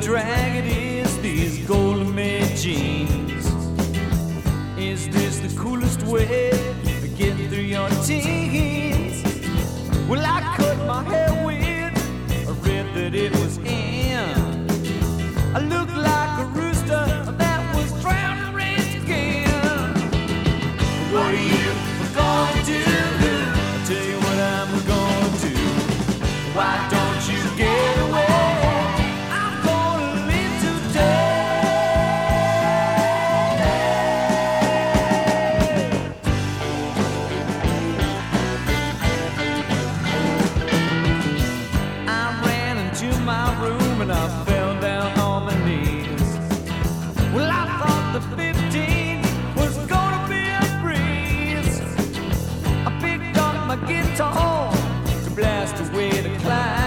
drag it is, these golden made jeans. Is this the coolest way to get through your teens? Well, I cut my hair with, I read that it was in. I looked like a rooster that was trying to raise again. What are you gonna do? I'll tell you what I'm gonna do. Why don't you get away? I'm gonna live today. I ran into my room and I fell down on my knees. Well, I thought the 15 was gonna be a breeze. I picked up my guitar to blast away the clouds.